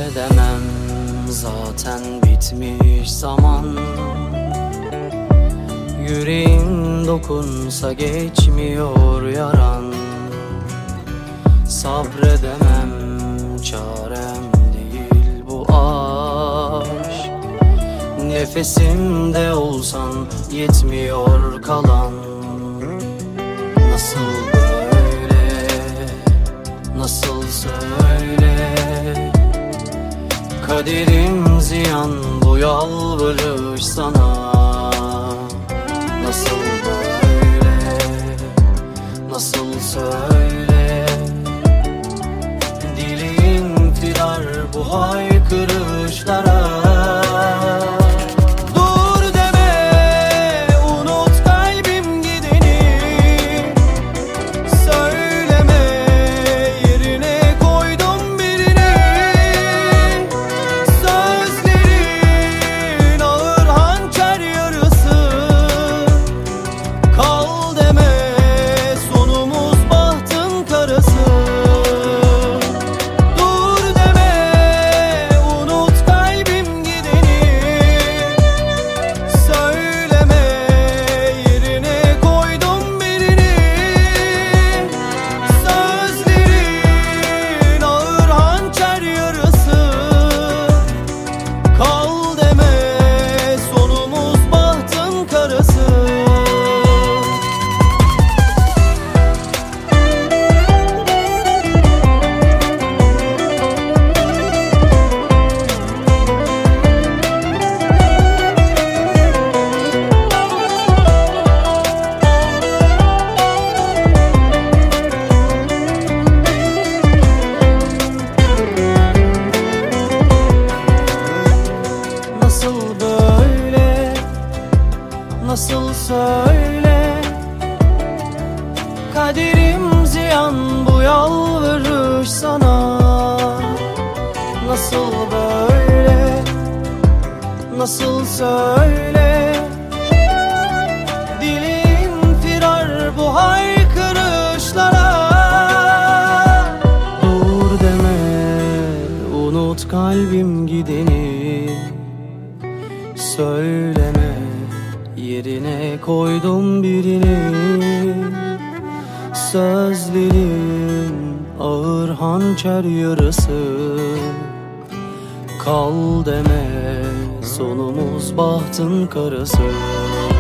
Sabredemem, zaten bitmiş zaman. Yüreğim dokunsa geçmiyor yaran. Sabredemem, çarem değil bu aşk. Nefesimde olsan yetmiyor kalan. Nasıl böyle, nasıl söyle. Kaderim ziyan bu yalvarış sana. Nasıl böyle, nasıl söyle. Dilim firar bu haykırışlara. Nasıl söyle. Kaderim ziyan bu yalvarış sana. Nasıl böyle, nasıl söyle. Dilim firar bu haykırışlara. Dur deme, unut kalbim gideni. Söyleme, yerine koydum birini. Sözlerim ağır hançer yarası. Kal deme, sonumuz bahtın karası.